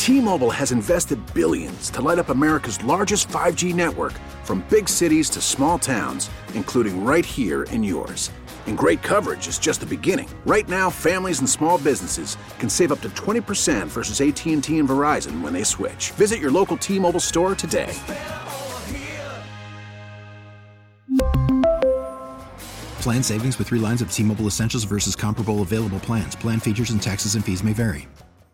T-Mobile has invested billions to light up America's largest 5G network, from big cities to small towns, including right here in yours. And great coverage is just the beginning. Right now, families and small businesses can save up to 20% versus AT&T and Verizon when they switch. Visit your local T-Mobile store today. Plan savings with 3 lines of T-Mobile Essentials versus comparable available plans. Plan features and taxes and fees may vary.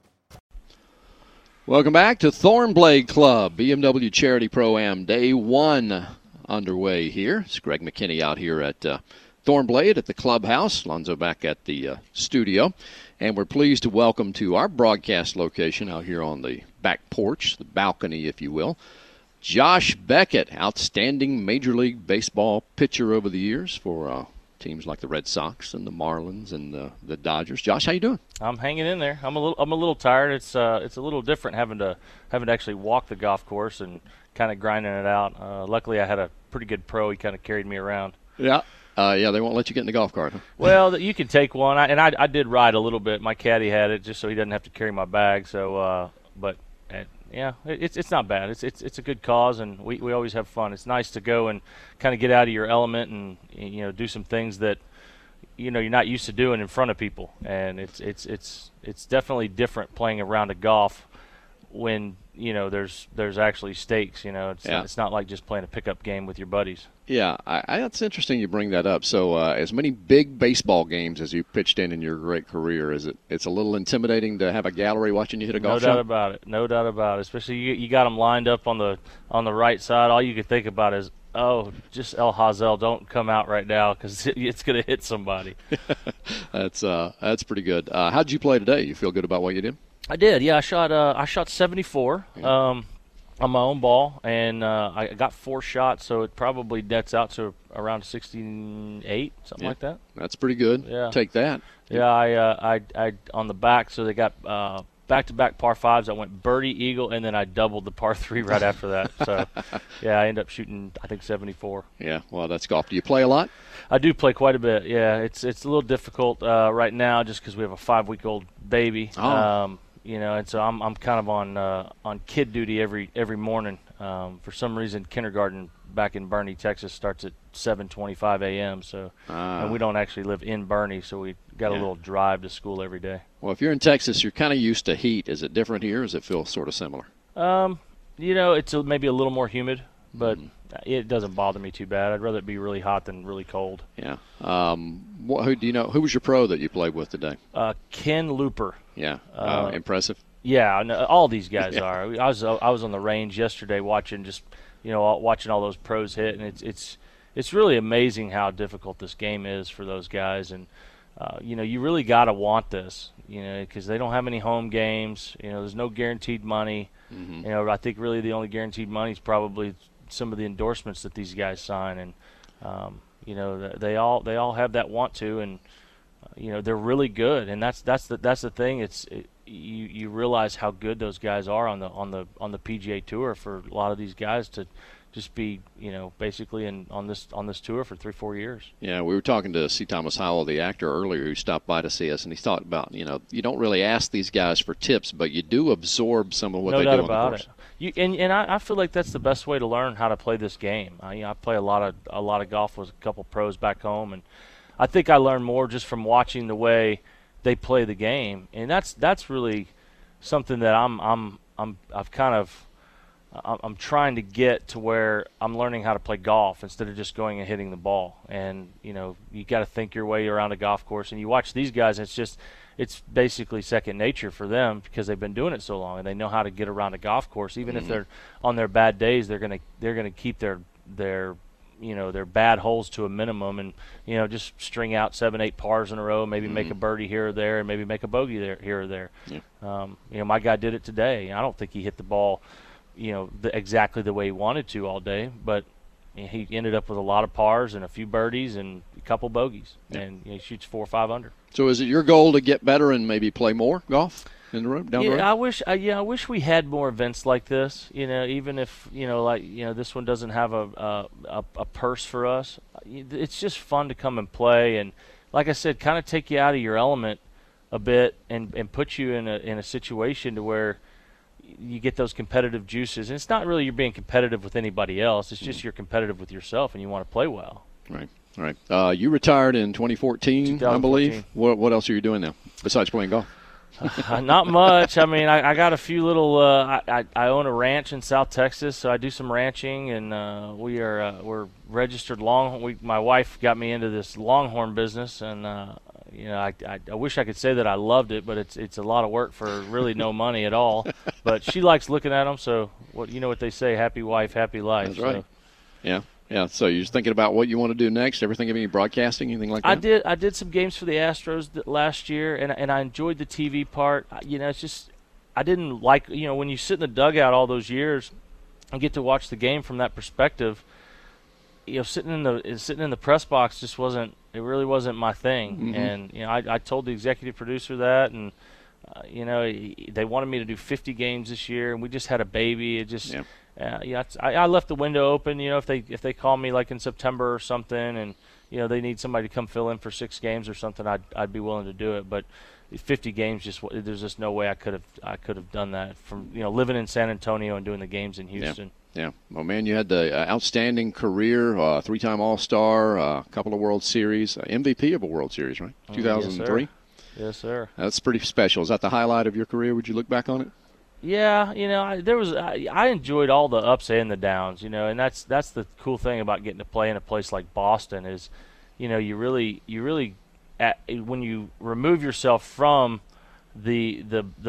Welcome back to Thornblade Club, BMW Charity Pro-Am. Day 1 underway here. It's Greg McKinney out here at Thornblade at the clubhouse. Lonzo back at the studio. And we're pleased to welcome to our broadcast location out here on the back porch, the balcony, if you will, Josh Beckett, outstanding Major League Baseball pitcher over the years for teams like the Red Sox and the Marlins and the Dodgers. Josh, how you doing? I'm hanging in there. I'm a little tired. It's a little different having to actually walk the golf course and kind of grinding it out. Luckily, I had a pretty good pro. He kind of carried me around. Yeah. They won't let you get in the golf cart, huh? Well, you can take one. I did ride a little bit. My caddy had it just so he doesn't have to carry my bag. So, yeah, it's not bad. It's a good cause, and we always have fun. It's nice to go and kind of get out of your element and do some things that you're not used to doing in front of people. And it's definitely different playing a round of golf when there's actually stakes. It's not like just playing a pickup game with your buddies. Yeah, that's interesting you bring that up. So as many big baseball games as you pitched in your great career, it's a little intimidating to have a gallery watching you hit a golf shot? No doubt about it. Especially you got them lined up on the right side. All you could think about is, just El Hazel, don't come out right now because it's going to hit somebody. That's pretty good. How did you play today? You feel good about what you did? I did. Yeah, I shot 74. Yeah. On my own ball, and I got 4 shots, so it probably nets out to around 68, something like that. That's pretty good. Yeah. Take that. Yeah, I on the back, so they got back-to-back par 5s. I went birdie, eagle, and then I doubled the par 3 right after that. So, yeah, I ended up shooting, I think, 74. Yeah, well, that's golf. Do you play a lot? I do play quite a bit, yeah. It's a little difficult right now just because we have a 5-week-old baby. Oh. And so I'm kind of on kid duty every morning. For some reason, kindergarten back in Bernie, Texas, starts at 7:25 a.m. So, and we don't actually live in Bernie, so we got a little drive to school every day. Well, if you're in Texas, you're kind of used to heat. Is it different here? Or does it feel sort of similar? It's maybe a little more humid, but it doesn't bother me too bad. I'd rather it be really hot than really cold. Yeah. Who do you know? Who was your pro that you played with today? Ken Looper. Yeah. Impressive. Yeah, no, all these guys are. I was on the range yesterday watching all those pros hit, and it's really amazing how difficult this game is for those guys. And you really got to want this, because they don't have any home games. There's no guaranteed money. Mm-hmm. I think really the only guaranteed money is probably some of the endorsements that these guys sign, and they all have that want to, and they're really good, and that's the thing. You realize how good those guys are on the PGA Tour. For a lot of these guys to just be basically on this tour for 3-4 years. Yeah, we were talking to C. Thomas Howell, the actor, earlier, who stopped by to see us, and he thought about you don't really ask these guys for tips, but you do absorb some of what they do on the course. No doubt about it. I feel like that's the best way to learn how to play this game. I play a lot of golf with a couple pros back home, and I think I learned more just from watching the way they play the game, and that's really something that I'm trying to get to, where I'm learning how to play golf instead of just going and hitting the ball. And you got to think your way around a golf course, and you watch these guys, it's basically second nature for them because they've been doing it so long, and they know how to get around a golf course. Even if they're on their bad days, they're gonna keep their bad holes to a minimum, and just string out 7-8 pars in a row, maybe make a birdie here or there, and maybe make a bogey here or there. Yeah. My guy did it today. I don't think he hit the ball exactly the way he wanted to all day, but he ended up with a lot of pars and a few birdies and a couple bogeys, and he shoots 4 or 5 under. So is it your goal to get better and maybe play more golf in the road, down the road? I wish we had more events like this. Even if this one doesn't have a purse for us, it's just fun to come and play, and like I said, kind of take you out of your element a bit and put you in a situation to where you get those competitive juices. And it's not really you're being competitive with anybody else. It's just you're competitive with yourself and you want to play well. Right. All right. You retired in 2014, I believe. What else are you doing now besides playing golf? Not much. I mean, I got a few little. I own a ranch in South Texas, so I do some ranching, and we're registered Longhorn. My wife got me into this Longhorn business, and I wish I could say that I loved it, but it's a lot of work for really no money at all. But she likes looking at them, so what they say: happy wife, happy life. That's right. Yeah. Yeah, so you're just thinking about what you want to do next? Everything of any broadcasting, anything like that? I did some games for the Astros last year, and I enjoyed the TV part. It's just I didn't like when you sit in the dugout all those years and get to watch the game from that perspective. Sitting in the press box just wasn't. It really wasn't my thing. Mm-hmm. And I told the executive producer that, and they wanted me to do 50 games this year, and we just had a baby. It just. Yeah. I left the window open. If they call me like in September or something, and they need somebody to come fill in for 6 games or something, I'd be willing to do it. But 50 games, there's just no way I could have done that from living in San Antonio and doing the games in Houston. Yeah. Well, man, you had the outstanding career, 3-time All-Star, a couple of World Series, MVP of a World Series, right? 2003. Yes, sir. That's pretty special. Is that the highlight of your career? Would you look back on it? Yeah, I enjoyed all the ups and the downs, and that's the cool thing about getting to play in a place like Boston is, you really when you remove yourself from the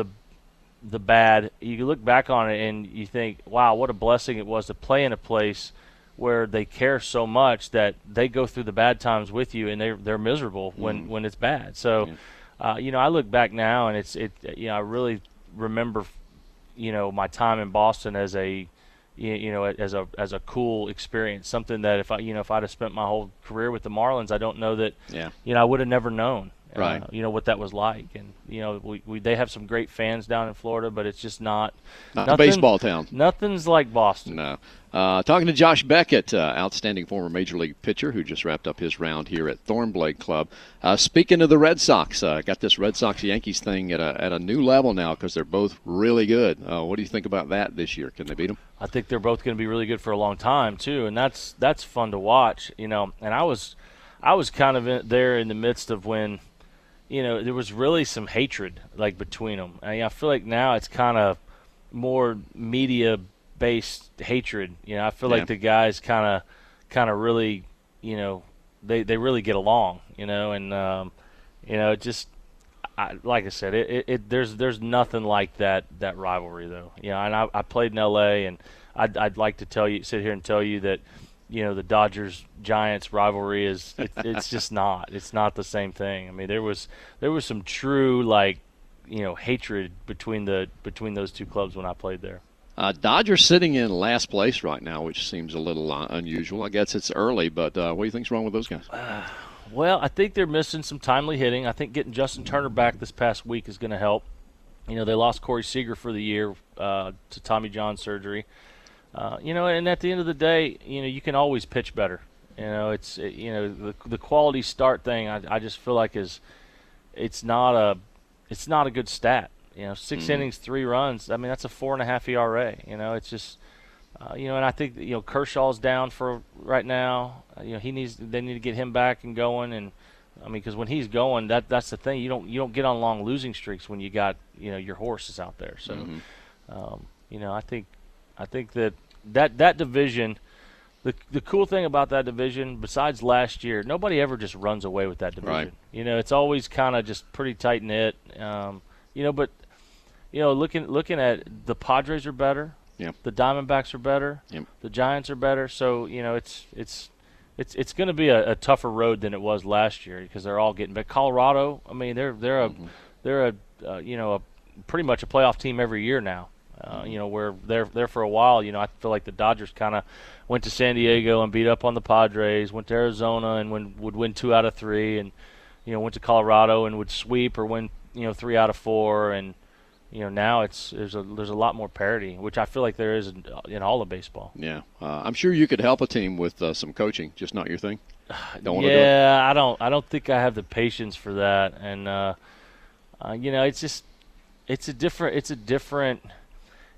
bad, you look back on it and you think, wow, what a blessing it was to play in a place where they care so much that they go through the bad times with you and they're miserable when it's bad. So, I look back now and I really remember my time in Boston as a as a cool experience, something that if I'd have spent my whole career with the Marlins, I don't know that I would have never known what that was like. And they have some great fans down in Florida, but it's just not a baseball town. Nothing's like Boston. No. Talking to Josh Beckett, outstanding former Major League pitcher who just wrapped up his round here at Thornblade Club. Speaking of the Red Sox, got this Red Sox-Yankees thing at a new level now because they're both really good. What do you think about that this year? Can they beat them? I think they're both going to be really good for a long time too, and that's fun to watch. And I was kind of there in the midst of when there was really some hatred like between them. I feel like now it's kind of more media-based hatred. I feel like the guys kind of really, they really get along. And it just, like I said, there's nothing like that rivalry though. And I played in L.A. and I'd like to sit here and tell you that. The Dodgers-Giants rivalry it's just not. It's not the same thing. I mean, there was some true hatred between those two clubs when I played there. Dodgers sitting in last place right now, which seems a little unusual. I guess it's early, but what do you think's wrong with those guys? Well, I think they're missing some timely hitting. I think getting Justin Turner back this past week is going to help. They lost Corey Seager for the year to Tommy John surgery. And at the end of the day, you can always pitch better. The quality start thing. I just feel like it's not a good stat. 6 innings, 3 runs. I mean, that's a 4.5 ERA. It's just, and I think Kershaw's down for right now. They need to get him back and going. And I mean, because when he's going, that's the thing. You don't get on long losing streaks when you got your horses out there. So, I think that division, the cool thing about that division, besides last year, nobody ever just runs away with that division. Right. It's always kind of just pretty tight knit. But looking at the Padres are better. Yep. The Diamondbacks are better. Yep. The Giants are better. So it's going to be a tougher road than it was last year because they're all getting. But Colorado, I mean, they're a pretty much a playoff team every year now. Where they're for a while. I feel like the Dodgers kind of went to San Diego and beat up on the Padres, went to Arizona and would win 2 out of 3, and went to Colorado and would sweep or win 3 out of 4, and now there's a lot more parity, which I feel like there is in all of baseball. Yeah, I'm sure you could help a team with some coaching, just not your thing. Don't want to do it. I don't think I have the patience for that, and it's a different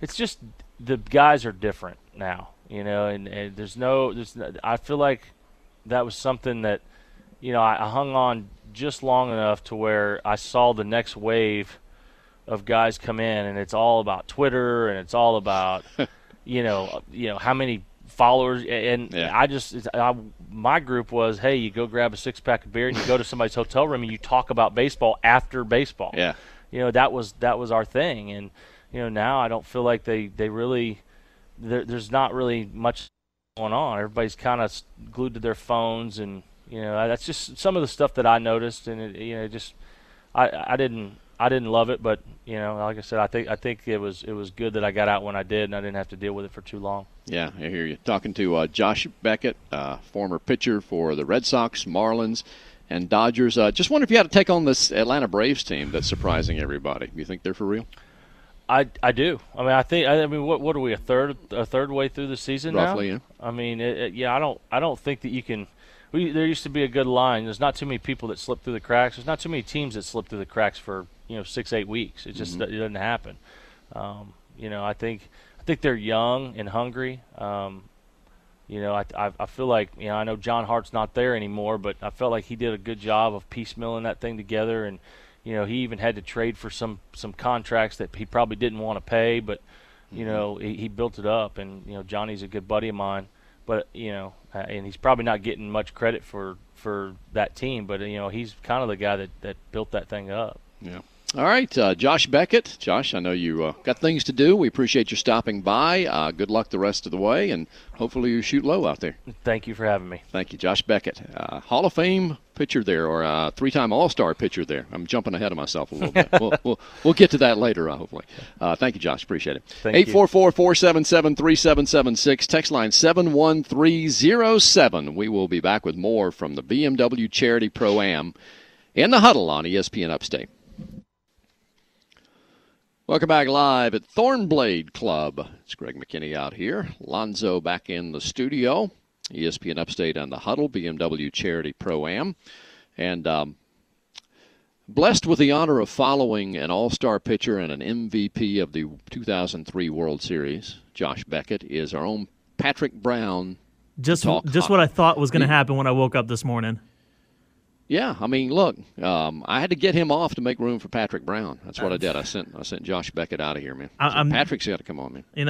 it's just the guys are different now, and there's no, I feel like that was something that, I hung on just long enough to where I saw the next wave of guys come in, and it's all about Twitter, and it's all about, how many followers, and my group was, hey, you go grab a 6-pack of beer and you go to somebody's hotel room and you talk about baseball after baseball. Yeah. That was our thing, and now I don't feel like they really there's not really much going on. Everybody's kind of glued to their phones, and that's just some of the stuff that I noticed, and I didn't love it, but like I said, I think it was good that I got out when I did, and I didn't have to deal with it for too long. Yeah, I hear you. Talking to Josh Beckett, former pitcher for the Red Sox, Marlins, and Dodgers. Just wonder if you had to take on this Atlanta Braves team that's surprising everybody. You think they're for real? I do. I mean, what are we, a third way through the season roughly, now? Yeah. I mean, I don't think that you can. There used to be a good line. There's not too many people that slip through the cracks. There's not too many teams that slip through the cracks for 6-8 weeks. It just it doesn't happen. I think they're young and hungry. I feel like I know John Hart's not there anymore, but I felt like he did a good job of piecemealing that thing together, and he even had to trade for some contracts that he probably didn't want to pay, but he built it up, and Johnny's a good buddy of mine, but and he's probably not getting much credit for that team, but he's kind of the guy that built that thing up. Yeah. All right, Josh Beckett. Josh, I know you got things to do. We appreciate you stopping by. Good luck the rest of the way, and hopefully you shoot low out there. Thank you for having me. Thank you, Josh Beckett. Hall of Fame pitcher there, or 3-time All-Star pitcher there. I'm jumping ahead of myself a little bit. We'll get to that later, hopefully. Thank you, Josh. Appreciate it. 844-477-3776. Text line 71307. We will be back with more from the BMW Charity Pro-Am in the Huddle on ESPN Upstate. Welcome back live at Thornblade Club. It's Greg McKinney out here. Lonzo back in the studio. ESPN Upstate on the Huddle, BMW Charity Pro-Am. And blessed with the honor of following an all-star pitcher and an MVP of the 2003 World Series, Josh Beckett, is our own Patrick Brown. Just what I thought was going to happen when I woke up this morning. Yeah, I mean, look, I had to get him off to make room for Patrick Brown. That's what I did. I sent Josh Beckett out of here, man. Patrick's got to come on, man. And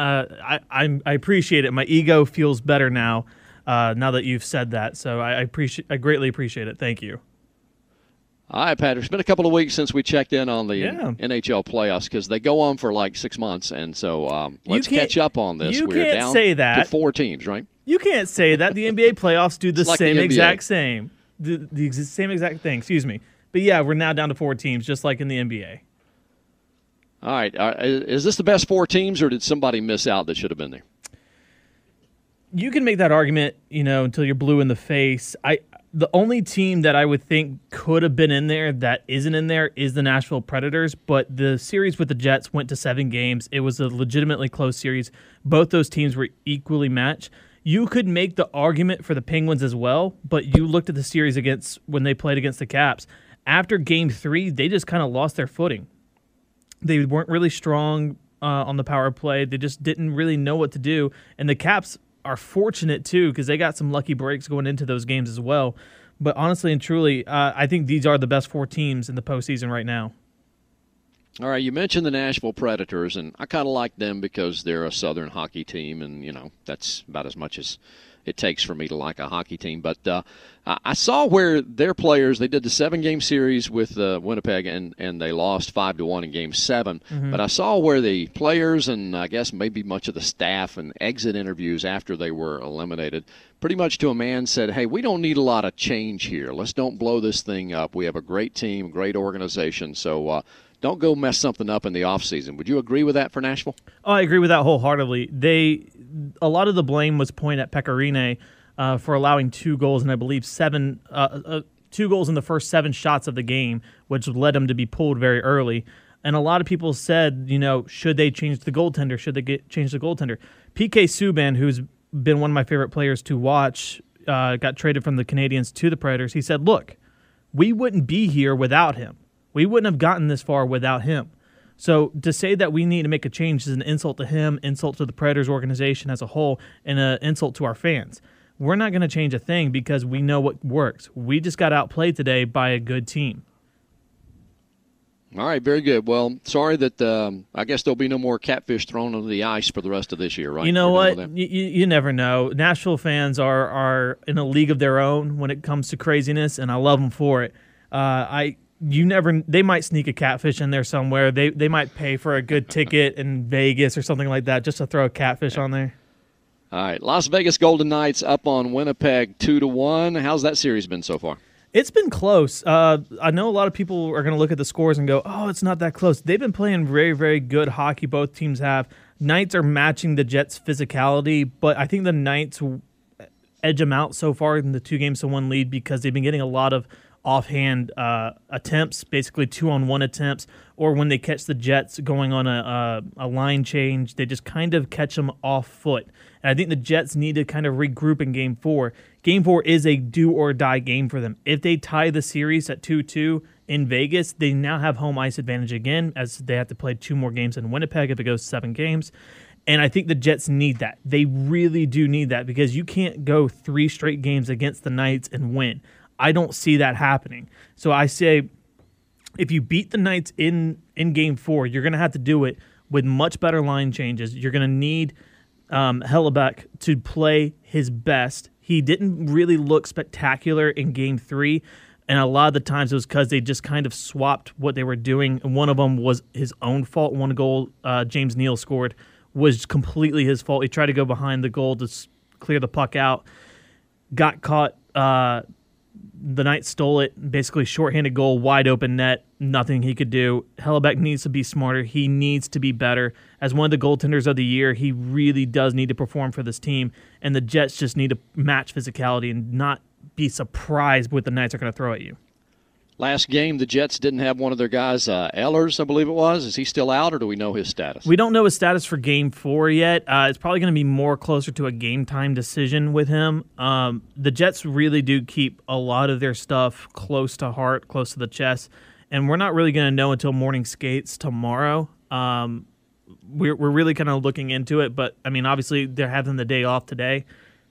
I appreciate it. My ego feels better now that you've said that. So I greatly appreciate it. Thank you. All right, Patrick. It's been a couple of weeks since we checked in on the NHL playoffs because they go on for like 6 months, and so let's catch up on this. We're down to 4 teams, right? You can't say that. The NBA playoffs do the same exact same. The same exact thing, excuse me. But, yeah, we're now down to 4 teams, just like in the NBA. All right. Is this the best 4 teams, or did somebody miss out that should have been there? You can make that argument, until you're blue in the face. The only team that I would think could have been in there that isn't in there is the Nashville Predators, but the series with the Jets went to 7 games. It was a legitimately close series. Both those teams were equally matched. You could make the argument for the Penguins as well, but you looked at the series when they played against the Caps. After Game 3, they just kind of lost their footing. They weren't really strong on the power play. They just didn't really know what to do. And the Caps are fortunate, too, because they got some lucky breaks going into those games as well. But honestly and truly, I think these are the best 4 teams in the postseason right now. All right, you mentioned the Nashville Predators, and I kind of like them because they're a Southern hockey team, and, that's about as much as it takes for me to like a hockey team. But I saw where their players, they did the 7-game series with Winnipeg, and they lost 5-1 in Game 7. Mm-hmm. But I saw where the players and I guess maybe much of the staff and exit interviews after they were eliminated pretty much to a man said, hey, we don't need a lot of change here. Let's don't blow this thing up. We have a great team, great organization, so don't go mess something up in the offseason. Would you agree with that for Nashville? Oh, I agree with that wholeheartedly. A lot of the blame was pointed at Pekka Rinne for allowing 2 goals, and I believe 2 goals in the first 7 shots of the game, which led him to be pulled very early. And a lot of people said, should they change the goaltender? Should they change the goaltender? PK Subban, who's been one of my favorite players to watch, got traded from the Canadiens to the Predators. He said, look, we wouldn't be here without him. We wouldn't have gotten this far without him. So to say that we need to make a change is an insult to him, insult to the Predators organization as a whole, and an insult to our fans. We're not going to change a thing because we know what works. We just got outplayed today by a good team. All right, very good. Well, sorry that I guess there'll be no more catfish thrown on the ice for the rest of this year, right? You know what? You never know. Nashville fans are in a league of their own when it comes to craziness, and I love them for it. They might sneak a catfish in there somewhere. They might pay for a good ticket in Vegas or something like that just to throw a catfish on there. All right, Las Vegas Golden Knights up on Winnipeg 2-1. How's that series been so far? It's been close. I know a lot of people are going to look at the scores and go, oh, it's not that close. They've been playing very, very good hockey. Both teams have. Knights are matching the Jets' physicality, but I think the Knights edge them out so far in the 2-1 lead because they've been getting a lot of offhand attempts, basically 2-on-1 attempts, or when they catch the Jets going on a line change, they just kind of catch them off foot. And I think the Jets need to kind of regroup in Game 4. Game 4 is a do-or-die game for them. If they tie the series at 2-2 in Vegas, they now have home ice advantage again, as they have to play 2 more games in Winnipeg if it goes 7 games. And I think the Jets need that. They really do need that because you can't go 3 straight games against the Knights and win. I don't see that happening. So I say if you beat the Knights in Game 4, you're going to have to do it with much better line changes. You're going to need Hellebuyck to play his best. He didn't really look spectacular in Game 3, and a lot of the times it was because they just kind of swapped what they were doing. And one of them was his own fault. One goal James Neal scored was completely his fault. He tried to go behind the goal to clear the puck out, got caught. The Knights stole it, basically shorthanded goal, wide open net, nothing he could do. Hellebuyck needs to be smarter. He needs to be better. As one of the goaltenders of the year, he really does need to perform for this team, and the Jets just need to match physicality and not be surprised what the Knights are going to throw at you. Last game, the Jets didn't have one of their guys, Ehlers, I believe it was. Is he still out, or do we know his status? We don't know his status for Game 4 yet. It's probably going to be more closer to a game-time decision with him. The Jets really do keep a lot of their stuff close to heart, close to the chest, and we're not really going to know until morning skates tomorrow. We're really kind of looking into it, but, I mean, obviously they're having the day off today,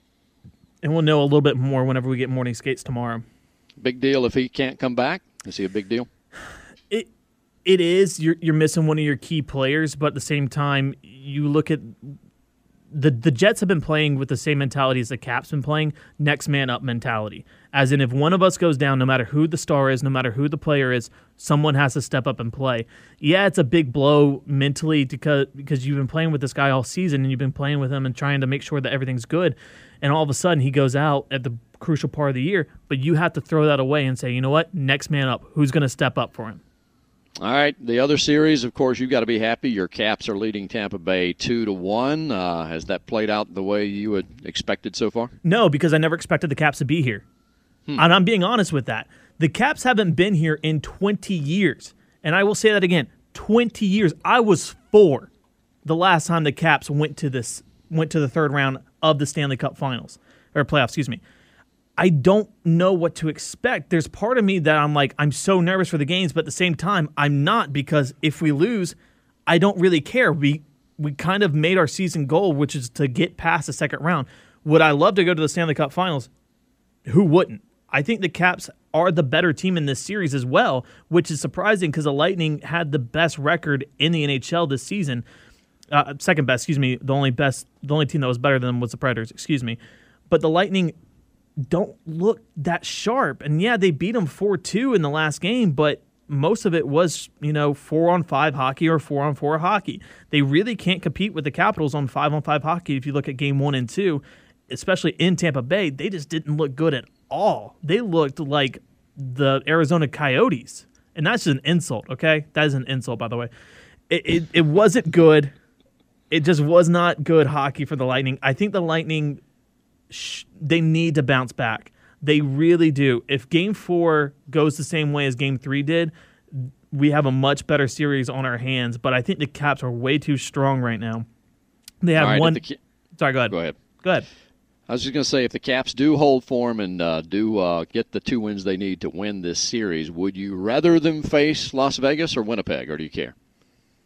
and we'll know a little bit more whenever we get morning skates tomorrow. Big deal if he can't come back? Is he a big deal? It is. You're missing one of your key players, but at the same time, you look at the Jets have been playing with the same mentality as the Caps been playing, next man up mentality. As in, if one of us goes down, no matter who the star is, no matter who the player is, someone has to step up and play. Yeah, it's a big blow mentally because you've been playing with this guy all season and you've been playing with him and trying to make sure that everything's good. And all of a sudden, he goes out at the crucial part of the year, but you have to throw that away and say, you know what, next man up. Who's going to step up for him? All right, the other series, of course, you've got to be happy. Your Caps are leading Tampa Bay 2-1. Has that played out the way you had expected so far? No, because I never expected the Caps to be here. And I'm being honest with that. The Caps haven't been here in 20 years. And I will say that again, 20 years. I was 4 the last time the Caps went to the third round of the Stanley Cup Finals, or playoffs, excuse me. I don't know what to expect. There's part of me that I'm so nervous for the games, but at the same time, I'm not, because if we lose, I don't really care. We kind of made our season goal, which is to get past the second round. Would I love to go to the Stanley Cup Finals? Who wouldn't? I think the Caps are the better team in this series as well, which is surprising because the Lightning had the best record in the NHL this season. Second best, excuse me. The only team that was better than them was the Predators, excuse me. But the Lightning don't look that sharp. And yeah, they beat them 4-2 in the last game, but most of it was, 4-on-5 hockey or 4-on-4 hockey. They really can't compete with the Capitals on 5-on-5 hockey. If you look at game 1 and 2, especially in Tampa Bay, they just didn't look good at all. They looked like the Arizona Coyotes. And that's just an insult, okay? That is an insult, by the way. It wasn't good. It just was not good hockey for the Lightning. I think the Lightning, they need to bounce back. They really do. If Game 4 goes the same way as Game 3 did, we have a much better series on our hands. But I think the Caps are way too strong right now. They have one. Sorry, go ahead. Go ahead. Go ahead. I was just going to say, if the Caps do hold form and do get the 2 wins they need to win this series, would you rather them face Las Vegas or Winnipeg, or do you care?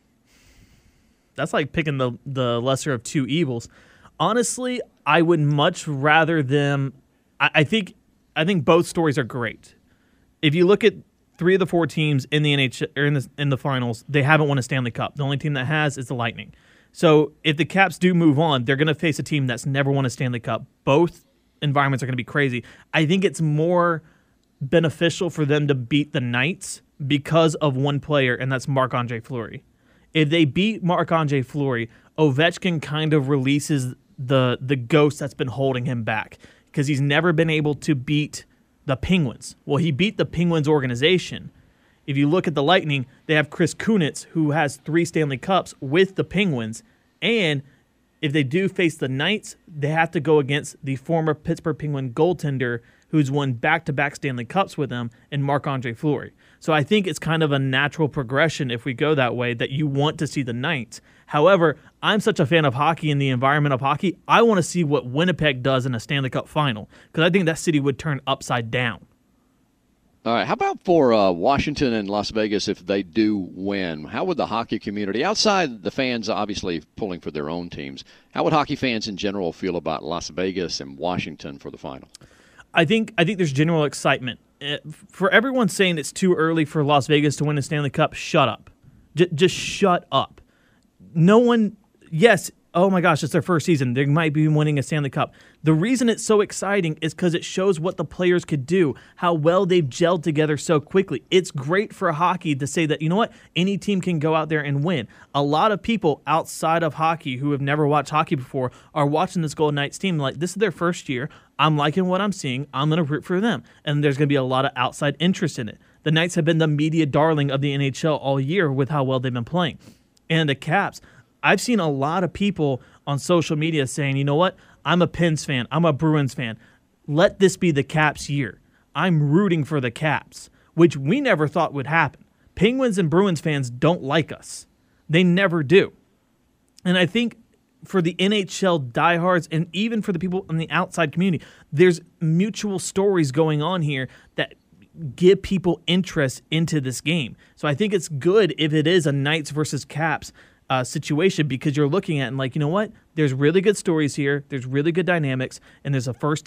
That's like picking the lesser of two evils. Honestly, I would much rather them. I think both stories are great. If you look at 3 of the 4 teams in the NHL or in the finals, they haven't won a Stanley Cup. The only team that has is the Lightning. So if the Caps do move on, they're going to face a team that's never won a Stanley Cup. Both environments are going to be crazy. I think it's more beneficial for them to beat the Knights because of one player, and that's Marc-Andre Fleury. If they beat Marc-Andre Fleury, Ovechkin kind of releases the ghost that's been holding him back because he's never been able to beat the Penguins. Well, he beat the Penguins organization. If you look at the Lightning, they have Chris Kunitz, who has 3 Stanley Cups with the Penguins, and if they do face the Knights, they have to go against the former Pittsburgh Penguin goaltender who's won back-to-back Stanley Cups with them, and Marc-Andre Fleury. So I think it's kind of a natural progression if we go that way, that you want to see the Knights. However, I'm such a fan of hockey and the environment of hockey, I want to see what Winnipeg does in a Stanley Cup final, because I think that city would turn upside down. All right, how about for Washington and Las Vegas if they do win? How would the hockey community, outside the fans obviously pulling for their own teams, how would hockey fans in general feel about Las Vegas and Washington for the final? I think there's general excitement. For everyone saying it's too early for Las Vegas to win the Stanley Cup, shut up. Just shut up. No one, yes, oh my gosh, it's their first season. They might be winning a Stanley Cup. The reason it's so exciting is because it shows what the players could do, how well they've gelled together so quickly. It's great for hockey to say that, you know what, any team can go out there and win. A lot of people outside of hockey who have never watched hockey before are watching this Golden Knights team like, this is their first year. I'm liking what I'm seeing. I'm going to root for them. And there's going to be a lot of outside interest in it. The Knights have been the media darling of the NHL all year with how well they've been playing. And the Caps, I've seen a lot of people on social media saying, you know what, I'm a Pens fan. I'm a Bruins fan. Let this be the Caps year. I'm rooting for the Caps, which we never thought would happen. Penguins and Bruins fans don't like us. They never do. And I think for the NHL diehards and even for the people in the outside community, there's mutual stories going on here that give people interest into this game. So I think it's good if it is a Knights versus Caps situation, because you're looking at and like, you know what? There's really good stories here. There's really good dynamics, and there's a first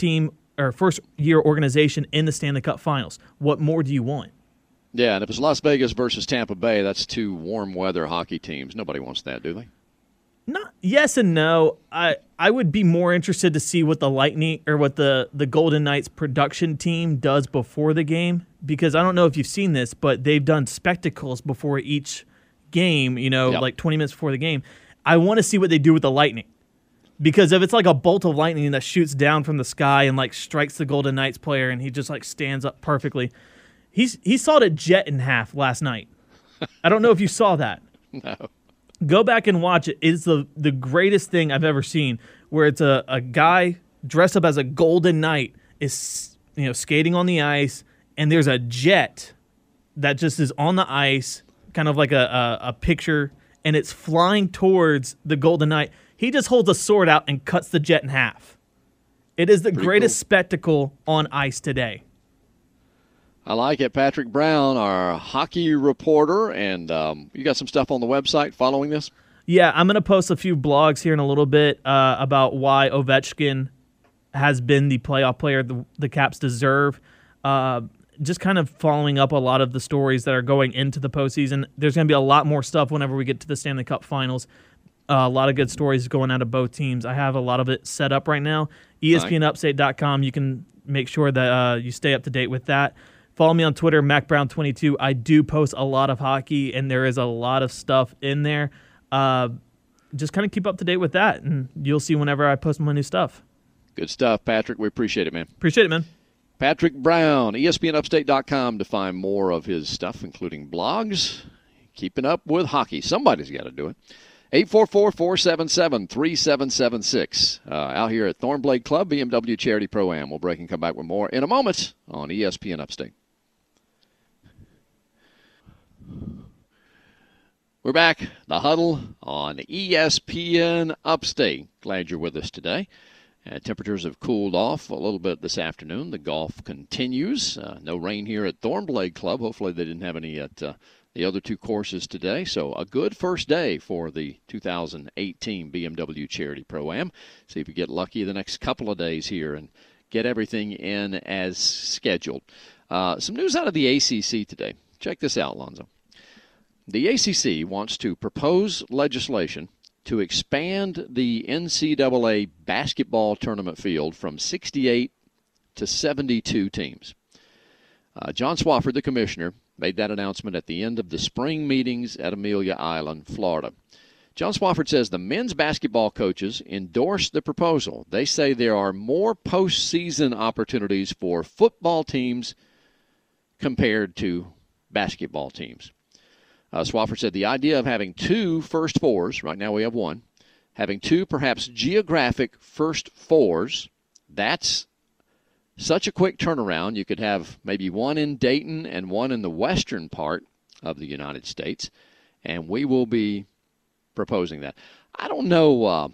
year organization in the Stanley Cup Finals. What more do you want? Yeah, and if it's Las Vegas versus Tampa Bay, that's 2 warm weather hockey teams. Nobody wants that, do they? Not yes and no. I would be more interested to see what the Lightning or what the Golden Knights production team does before the game, because I don't know if you've seen this, but they've done spectacles before each game, like 20 minutes before the game. I want to see what they do with the Lightning, because if it's like a bolt of lightning that shoots down from the sky and like strikes the Golden Knights player and he just like stands up perfectly, he sawed a jet in half last night. I don't know if you saw that. No. Go back and watch it. It's the greatest thing I've ever seen, where it's a guy dressed up as a Golden Knight is skating on the ice, and there's a jet that just is on the ice, kind of like a picture, and it's flying towards the Golden Knight. He just holds a sword out and cuts the jet in half. It is the greatest spectacle on ice today. I like it. Patrick Brown, our hockey reporter, and you got some stuff on the website following this? Yeah, I'm going to post a few blogs here in a little bit about why Ovechkin has been the playoff player the Caps deserve. Just kind of following up a lot of the stories that are going into the postseason. There's going to be a lot more stuff whenever we get to the Stanley Cup Finals. A lot of good stories going out of both teams. I have a lot of it set up right now. ESPNUpstate.com. You can make sure that you stay up to date with that. Follow me on Twitter, MacBrown22. I do post a lot of hockey, and there is a lot of stuff in there. Just kind of keep up to date with that, and you'll see whenever I post my new stuff. Good stuff, Patrick. We appreciate it, man. Appreciate it, man. Patrick Brown, ESPNUpstate.com to find more of his stuff, including blogs. Keeping up with hockey. Somebody's got to do it. 844-477-3776. Out here at Thornblade Club, BMW Charity Pro-Am. We'll break and come back with more in a moment on ESPN Upstate. We're back. The Huddle on ESPN Upstate. Glad you're with us today. Temperatures have cooled off a little bit this afternoon. The golf continues. No rain here at Thornblade Club. Hopefully they didn't have any at the other two courses today. So a good first day for the 2018 BMW Charity Pro-Am. See if you get lucky the next couple of days here and get everything in as scheduled. Some news out of the ACC today. Check this out, Lonzo. The ACC wants to propose legislation to expand the NCAA basketball tournament field from 68 to 72 teams. John Swofford, the commissioner, made that announcement at the end of the spring meetings at Amelia Island, Florida. John Swofford says the men's basketball coaches endorsed the proposal. They say there are more postseason opportunities for football teams compared to basketball teams. Swofford said the idea of having two first fours, right now we have one, having two perhaps geographic first fours, that's such a quick turnaround. You could have maybe one in Dayton and one in the western part of the United States, and we will be proposing that. I don't know.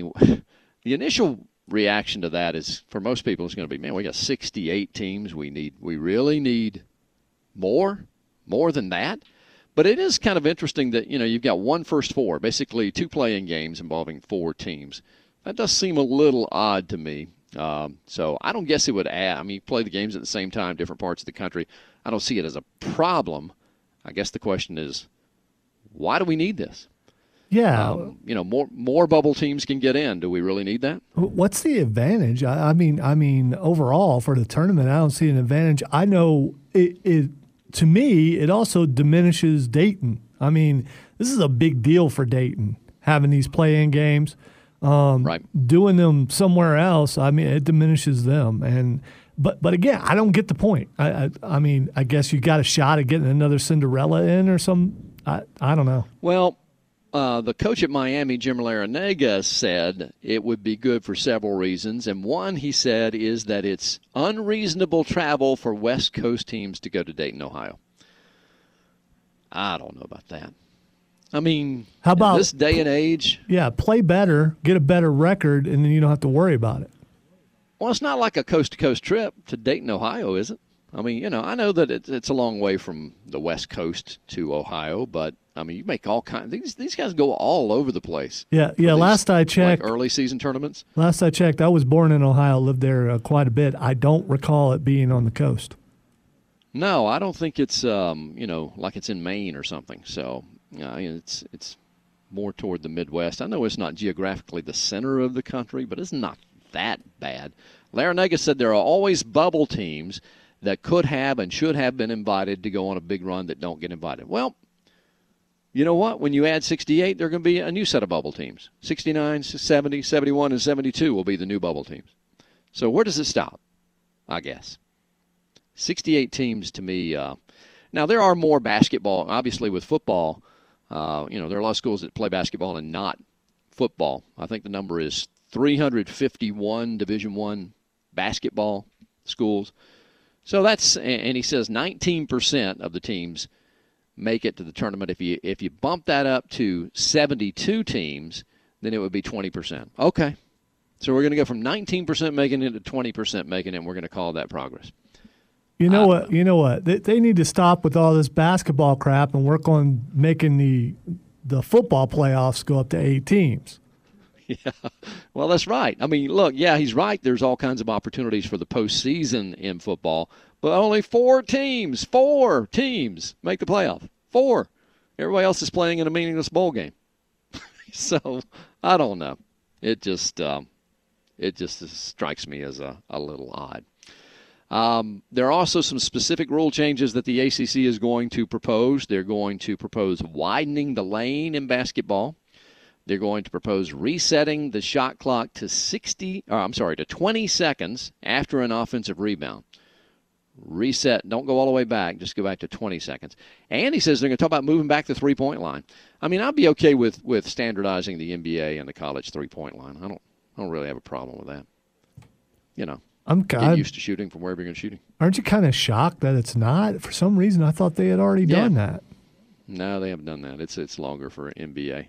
The initial reaction to that is, for most people, it's going to be, man, we got 68 teams. We really need more than that. But it is kind of interesting that, you've got one first four, basically two playing games involving four teams. That does seem a little odd to me. So I don't guess it would add. You play the games at the same time, different parts of the country. I don't see it as a problem. I guess the question is, why do we need this? Yeah. More bubble teams can get in. Do we really need that? What's the advantage? I mean, overall for the tournament, I don't see an advantage. I know it to me, it also diminishes Dayton. This is a big deal for Dayton, having these play-in games. Right. Doing them somewhere else, it diminishes them. But again, I don't get the point. I guess you got a shot at getting another Cinderella in or some. I don't know. Well, the coach at Miami, Jim Larrañaga, said it would be good for several reasons, and one, he said, is that it's unreasonable travel for West Coast teams to go to Dayton, Ohio. I don't know about that. How about in this day and age? Yeah, play better, get a better record, and then you don't have to worry about it. Well, it's not like a coast-to-coast trip to Dayton, Ohio, is it? I know that it's a long way from the West Coast to Ohio, but, you make all kinds. These guys go all over the place. Yeah. Last I checked. Early season tournaments? Last I checked, I was born in Ohio, lived there quite a bit. I don't recall it being on the coast. No, I don't think it's, like it's in Maine or something, so... it's more toward the Midwest. I know it's not geographically the center of the country, but it's not that bad. Larrañaga said there are always bubble teams that could have and should have been invited to go on a big run that don't get invited. Well, you know what? When you add 68, there are going to be a new set of bubble teams. 69, 70, 71, and 72 will be the new bubble teams. So where does it stop? I guess 68 teams to me. Now, there are more basketball, obviously, with football. There are a lot of schools that play basketball and not football. I think the number is 351 Division I basketball schools. So that's, and he says 19% of the teams make it to the tournament. If you bump that up to 72 teams, then it would be 20%. Okay. So we're going to go from 19% making it to 20% making it, and we're going to call that progress. You know what? They need to stop with all this basketball crap and work on making the football playoffs go up to 8 teams. Yeah, well, that's right. Look, yeah, he's right. There's all kinds of opportunities for the postseason in football, but only 4 teams make the playoff. 4. Everybody else is playing in a meaningless bowl game. So I don't know. It just strikes me as a little odd. There are also some specific rule changes that the ACC is going to propose. They're going to propose widening the lane in basketball. They're going to propose resetting the shot clock to 20 seconds after an offensive rebound. Reset, don't go all the way back, just go back to 20 seconds. And he says they're going to talk about moving back the three-point line. I'd be okay with standardizing the NBA and the college three-point line. I don't really have a problem with that. I'm get used to shooting from wherever you're going to shooting. Aren't you kind of shocked that it's not? For some reason, I thought they had already done that. No, they haven't done that. It's longer for NBA.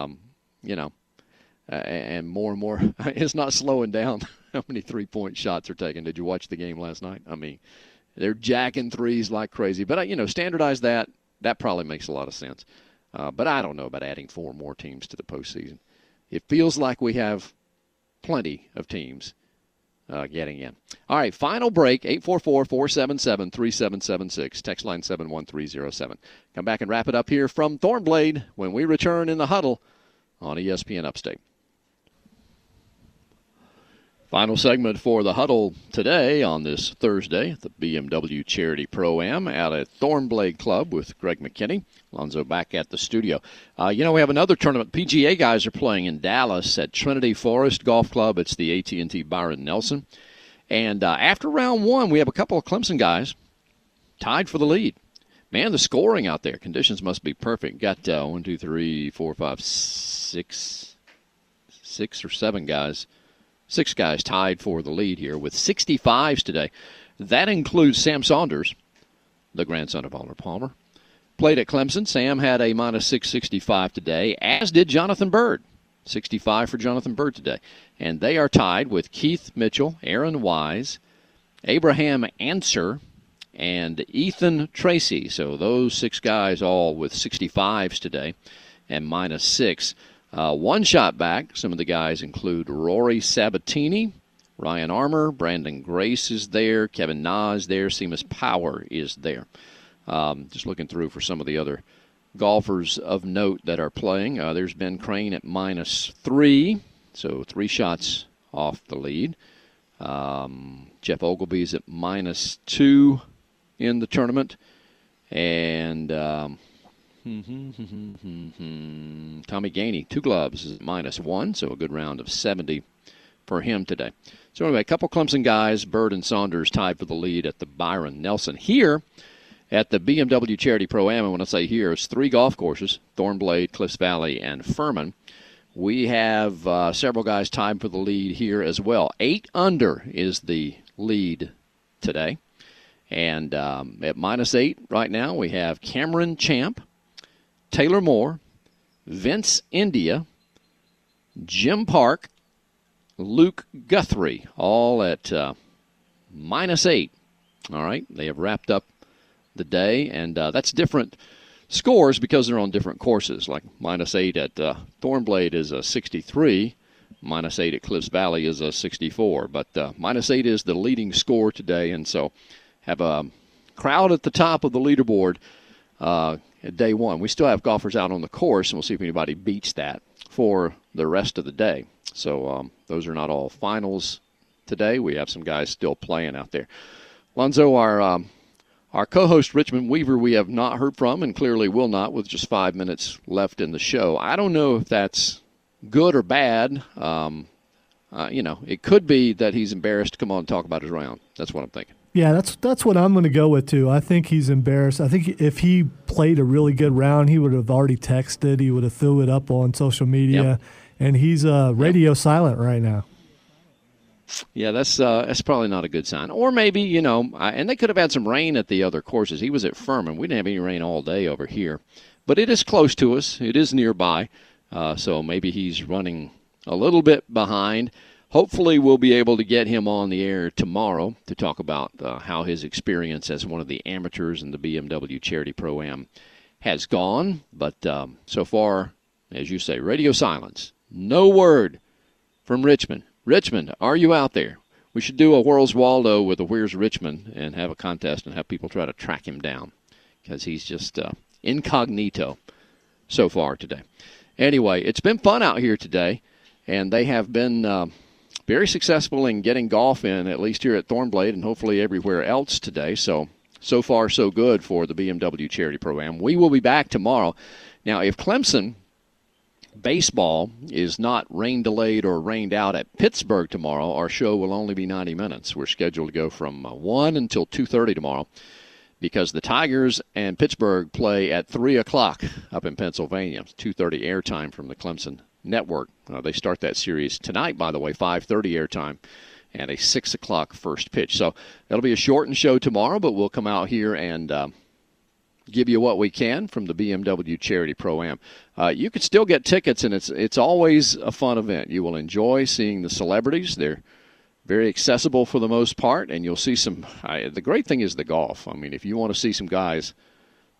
And more, it's not slowing down how many three-point shots are taken. Did you watch the game last night? They're jacking threes like crazy. But, standardize that, That probably makes a lot of sense. But I don't know about adding 4 more teams to the postseason. It feels like we have plenty of teams getting in. All right, final break, 844-477-3776, text line 71307. Come back and wrap it up here from Thornblade when we return in the huddle on ESPN Upstate. Final segment for the huddle today on this Thursday, the BMW Charity Pro-Am out at Thornblade Club with Greg McKinney. Alonzo back at the studio. We have another tournament. PGA guys are playing in Dallas at Trinity Forest Golf Club. It's the AT&T Byron Nelson. And after round 1, we have a couple of Clemson guys tied for the lead. Man, the scoring out there. Conditions must be perfect. Got 1, 2, 3, 4, 5, 6 or 7 guys. 6 guys tied for the lead here with 65s today. That includes Sam Saunders, the grandson of Arnold Palmer. Played at Clemson. Sam had a minus 665 today, as did Jonathan Bird. 65 for Jonathan Bird today. And they are tied with Keith Mitchell, Aaron Wise, Abraham Answer, and Ethan Tracy. So those 6 guys all with 65s today and minus 6. One shot back, some of the guys include Rory Sabatini, Ryan Armour, Brandon Grace is there, Kevin Na is there, Seamus Power is there. Just looking through for some of the other golfers of note that are playing. There's Ben Crane at minus 3, so 3 shots off the lead. Jeff Ogilvy's at minus 2 in the tournament. And Tommy Gainey, 2 gloves, is minus 1, so a good round of 70 for him today. So anyway, a couple Clemson guys, Bird and Saunders, tied for the lead at the Byron Nelson. Here at the BMW Charity Pro-Am, and when I say here, it's 3 golf courses, Thornblade, Cliffs Valley, and Furman. We have several guys tied for the lead here as well. 8 under is the lead today. And at minus 8 right now, we have Cameron Champ, Taylor Moore, Vince India, Jim Park, Luke Guthrie, all at minus 8. All right, they have wrapped up the day, and that's different scores because they're on different courses. Like minus 8 at Thornblade is a 63, minus 8 at Cliffs Valley is a 64. But minus 8 is the leading score today, and so have a crowd at the top of the leaderboard at day 1. We still have golfers out on the course, and we'll see if anybody beats that for the rest of the day. So those are not all finals today. We have some guys still playing out there. Lonzo, our co-host Richmond Weaver, we have not heard from, and clearly will not with just 5 minutes left in the show. I don't know if that's good or bad. It could be that he's embarrassed to come on and talk about his round. That's what I'm thinking. Yeah, that's what I'm going to go with, too. I think he's embarrassed. I think if he played a really good round, he would have already texted. He would have threw it up on social media. Yep. And he's radio silent right now. Yeah, that's probably not a good sign. Or maybe, and they could have had some rain at the other courses. He was at Furman. We didn't have any rain all day over here. But it is close to us. It is nearby. So maybe he's running a little bit behind. Hopefully we'll be able to get him on the air tomorrow to talk about how his experience as one of the amateurs in the BMW Charity Pro-Am has gone. But so far, as you say, radio silence. No word from Richmond. Richmond, are you out there? We should do a Where's Waldo with a Where's Richmond and have a contest and have people try to track him down because he's just incognito so far today. Anyway, it's been fun out here today, and they have been very successful in getting golf in, at least here at Thornblade and hopefully everywhere else today. So far, so good for the BMW Charity Pro-Am. We will be back tomorrow. Now, if Clemson baseball is not rain delayed or rained out at Pittsburgh tomorrow, our show will only be 90 minutes. We're scheduled to go from 1 until 2:30 tomorrow because the Tigers and Pittsburgh play at 3 o'clock up in Pennsylvania. It's 2:30 airtime from the Clemson Network. They start that series tonight, by the way, 5:30 airtime and a 6 o'clock first pitch. So that'll be a shortened show tomorrow, but we'll come out here and give you what we can from the BMW Charity Pro-Am. You can still get tickets, and it's always a fun event. You will enjoy seeing the celebrities. They're very accessible for the most part, and you'll see some the great thing is the golf. I mean, if you want to see some guys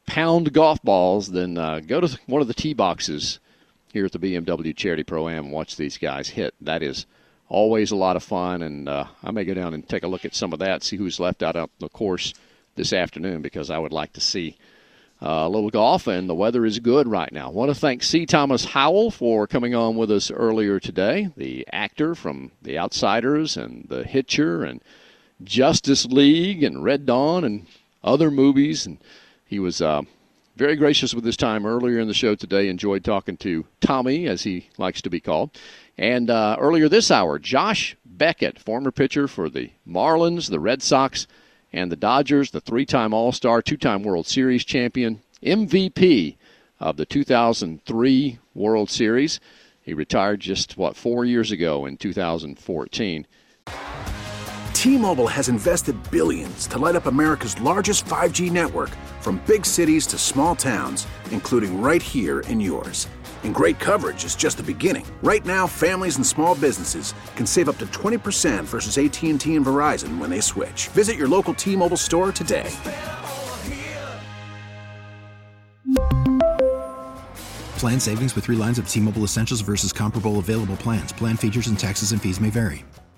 pound golf balls, then go to one of the tee boxes here at the BMW Charity Pro-Am and watch these guys hit. That is always a lot of fun, and I may go down and take a look at some of that, see who's left out on the course this afternoon, because I would like to see a little golf, and the weather is good right now. I want to thank C. Thomas Howell for coming on with us earlier today, the actor from The Outsiders and The Hitcher and Justice League and Red Dawn and other movies. And he was very gracious with his time earlier in the show today. Enjoyed talking to Tommy, as he likes to be called. And earlier this hour, Josh Beckett, former pitcher for the Marlins, the Red Sox, and the Dodgers, the three-time All-Star, two-time World Series champion, MVP of the 2003 World Series. He retired just, 4 years ago in 2014. T-Mobile has invested billions to light up America's largest 5G network, from big cities to small towns, including right here in yours. And great coverage is just the beginning. Right now, families and small businesses can save up to 20% versus AT&T and Verizon when they switch. Visit your local T-Mobile store today. Plan savings with 3 lines of T-Mobile Essentials versus comparable available plans. Plan features and taxes and fees may vary.